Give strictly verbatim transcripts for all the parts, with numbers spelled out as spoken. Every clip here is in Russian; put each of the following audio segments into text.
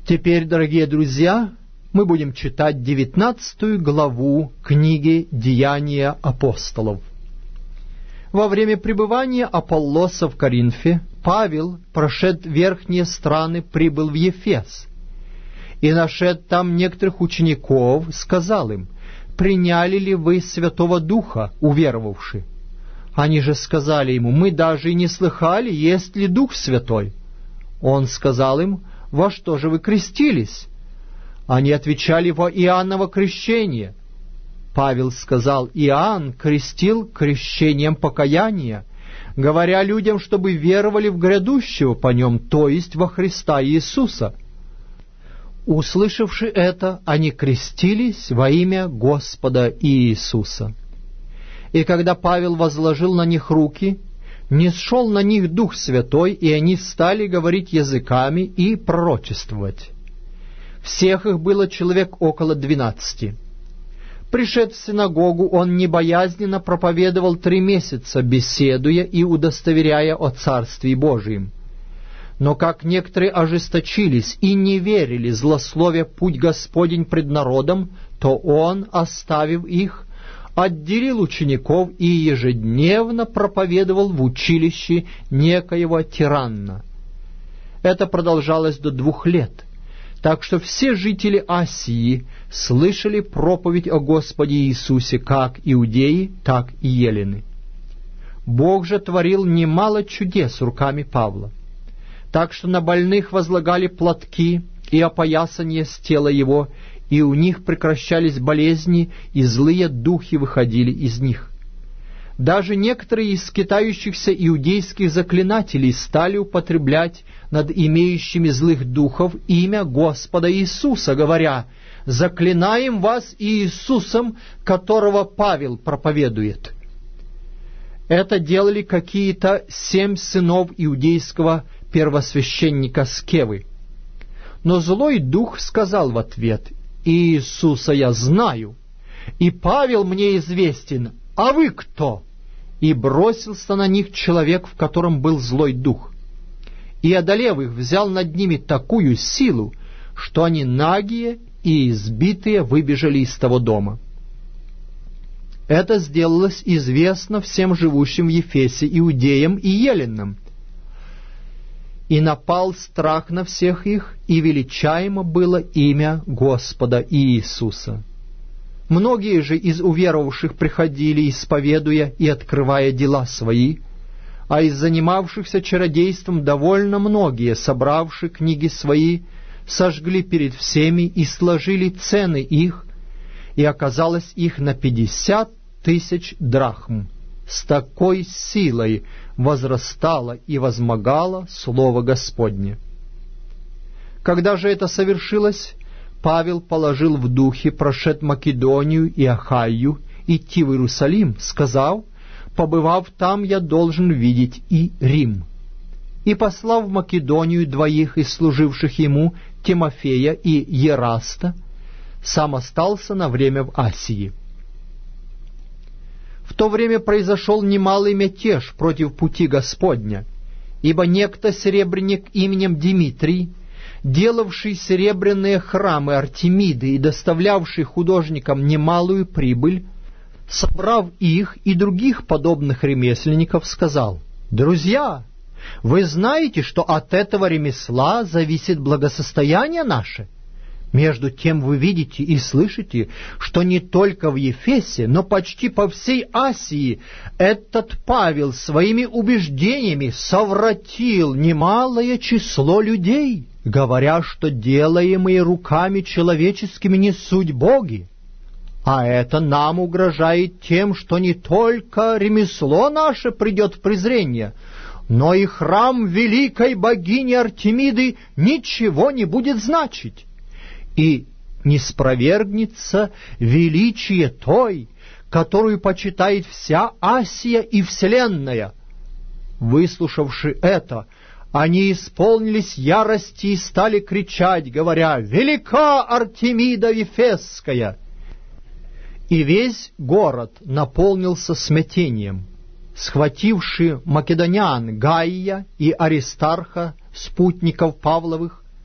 Теперь, дорогие друзья, мы будем читать девятнадцатую главу книги «Деяния апостолов». Во время пребывания Аполлоса в Коринфе Павел, прошед верхние страны, прибыл в Ефес, и, нашед там некоторых учеников, сказал им: «Приняли ли вы Святого Духа, уверовавши?» Они же сказали ему: «Мы даже и не слыхали, есть ли Дух Святой». Он сказал им: «Во что же вы крестились?» Они отвечали: «Во Иоанново крещение». Павел сказал: «Иоанн крестил крещением покаяния, говоря людям, чтобы веровали в грядущего по нем, то есть во Христа Иисуса». Услышавши это, они крестились во имя Господа Иисуса. И когда Павел возложил на них руки, нисшел на них Дух Святой, и они стали говорить языками и пророчествовать. Всех их было человек около двенадцати. Пришед в синагогу, он небоязненно проповедовал три месяца, беседуя и удостоверяя о Царстве Божием. Но как некоторые ожесточились и не верили, злословя путь Господень пред народом, то он, оставив их, отделил учеников и ежедневно проповедовал в училище некоего тиранна. Это продолжалось до двух лет, так что все жители Асии слышали проповедь о Господе Иисусе, как иудеи, так и елены. Бог же творил немало чудес руками Павла, так что на больных возлагали платки и опоясание с тела его, и у них прекращались болезни, и злые духи выходили из них. Даже некоторые из скитающихся иудейских заклинателей стали употреблять над имеющими злых духов имя Господа Иисуса, говоря: «Заклинаем вас Иисусом, которого Павел проповедует». Это делали какие-то семь сынов иудейского первосвященника Скевы. Но злой дух сказал в ответ: «Иисуса я знаю, и Павел мне известен, а вы кто?» И бросился на них человек, в котором был злой дух, и, одолев их, взял над ними такую силу, что они нагие и избитые выбежали из того дома. Это сделалось известно всем живущим в Ефесе иудеям и еленам, и напал страх на всех их, и величаемо было имя Господа Иисуса. Многие же из уверовавших приходили, исповедуя и открывая дела свои, а из занимавшихся чародейством довольно многие, собравши книги свои, сожгли перед всеми и сложили цены их, и оказалось их на пятьдесят тысяч драхм. С такой силой возрастало и возмогало Слово Господне. Когда же это совершилось, Павел положил в духе, прошед Македонию и Ахайю, идти в Иерусалим, сказав: «Побывав там, я должен видеть и Рим». И, послав в Македонию двоих из служивших ему, Тимофея и Ераста, сам остался на время в Асии. В то время произошел немалый мятеж против пути Господня, ибо некто серебряник именем Димитрий, делавший серебряные храмы Артемиды и доставлявший художникам немалую прибыль, собрав их и других подобных ремесленников, сказал: «Друзья, вы знаете, что от этого ремесла зависит благосостояние наше? Между тем вы видите и слышите, что не только в Ефесе, но почти по всей Асии этот Павел своими убеждениями совратил немалое число людей, говоря, что делаемые руками человеческими не суть боги. А это нам угрожает тем, что не только ремесло наше придет в презрение, но и храм великой богини Артемиды ничего не будет значить. И не спровергнется величие той, которую почитает вся Асия и вселенная». Выслушавши это, они исполнились ярости и стали кричать, говоря: «Велика Артемида Ефесская!» И весь город наполнился смятением. Схвативши македонян Гаия и Аристарха, спутников Павловых,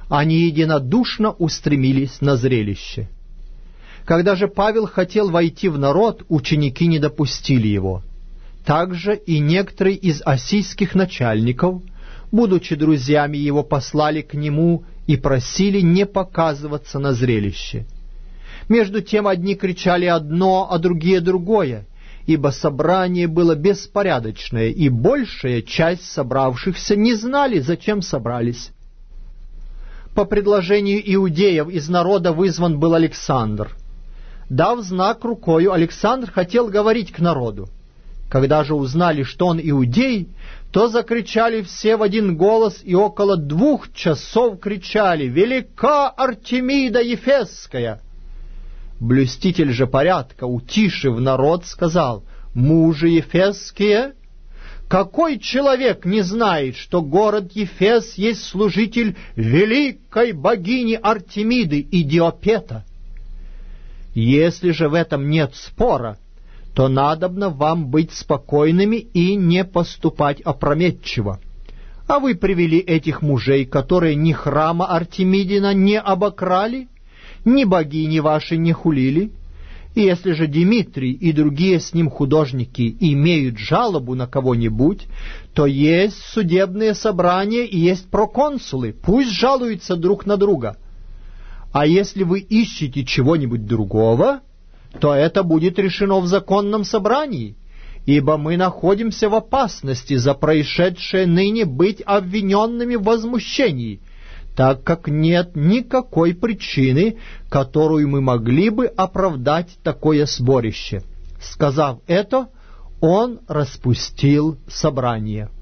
они единодушно устремились на зрелище. Когда же Павел хотел войти в народ, ученики не допустили его. Также и некоторые из ассийских начальников, будучи друзьями его, послали к нему и просили не показываться на зрелище. Между тем одни кричали одно, а другие другое, ибо собрание было беспорядочное, и большая часть собравшихся не знали, зачем собрались. По предложению иудеев из народа вызван был Александр. Дав знак рукою, Александр хотел говорить к народу. Когда же узнали, что он иудей, то закричали все в один голос, и около двух часов кричали: «Велика Артемида Ефесская!» Блюститель же порядка, утишив народ, сказал: «Мужи ефесские, какой человек не знает, что город Ефес есть служитель великой богини Артемиды и Диопета? Если же в этом нет спора, то надобно вам быть спокойными и не поступать опрометчиво. А вы привели этих мужей, которые ни храма Артемидина не обокрали, ни богини вашей не хулили. И если же Димитрий и другие с ним художники имеют жалобу на кого-нибудь, то есть судебные собрания и есть проконсулы, пусть жалуются друг на друга. А если вы ищете чего-нибудь другого, то это будет решено в законном собрании, ибо мы находимся в опасности за происшедшее ныне быть обвиненными в возмущении, так как нет никакой причины, которую мы могли бы оправдать такое сборище». Сказав это, он распустил собрание.